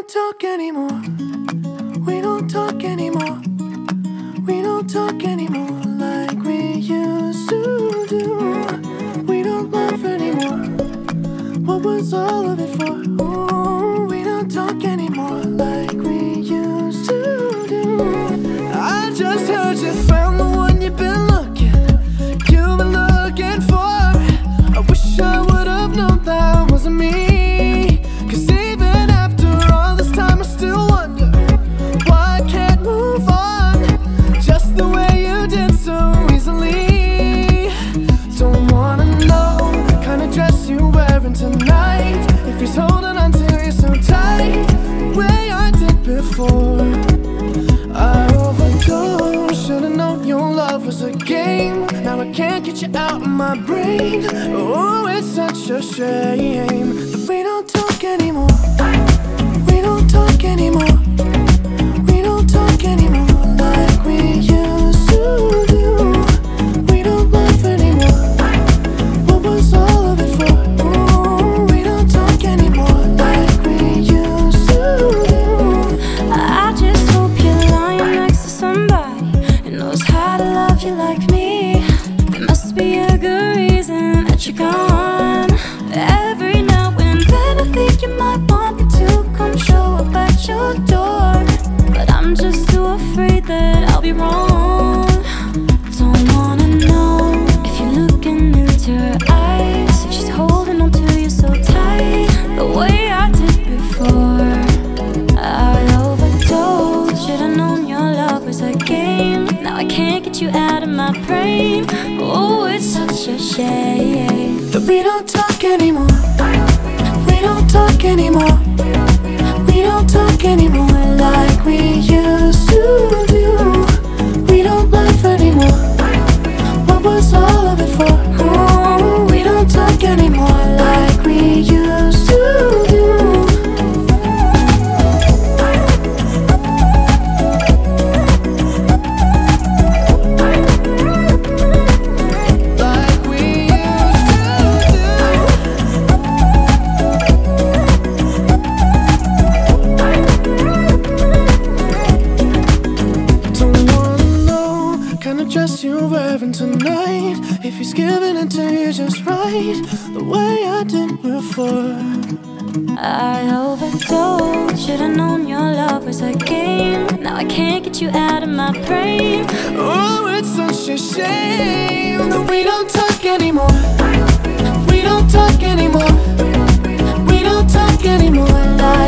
don't talk anymore. We don't talk anymore. We don't talk anymore like we used to do. We don't laugh anymore. What was all of it for? Ooh, we don't talk anymore like we used to do. I just heard you found the one you've been looking for. I wish I would have known that wasn't me. 'Cause even after all this time I still wonder why I can't move on just the way you did so easily. Don't wanna know the kind of dress you're wearing tonight, if he's holding on to you so tight the way I did before. I overdosed, should've known your love was a game. Now I can't get you out of my brain. Oh, it's such a shame that we don't talk anymore. We don't talk anymore. We don't talk anymore like we used to do. We don't laugh anymore. What was all of it for? Ooh, we don't talk anymore like we used to do. I just hope you're lying next to somebody who knows how to love you like me. There must be a good reason that you're gone. Every now and then I think you might want me to come show up at your door, but I'm just too afraid that I'll be wrong. Don't wanna know if you're looking into her eyes, if she's holding on to you so tight the way I did before. I overdosed, should've known your love was a game. Now I can't get you out of my brain. Oh, it's such a shame that we don't talk anymore. We don't talk anymore. We don't talk anymore like we used to do. We don't laugh anymore. What was all of it for? Ooh, we don't talk anymore like we used to do. Dress you're wearing tonight, if he's giving it to you just right the way I did before. I overdosed, should've known your love was a game. Now I can't get you out of my brain. Oh, it's such a shame that we don't talk anymore. We don't talk anymore. We don't talk anymore like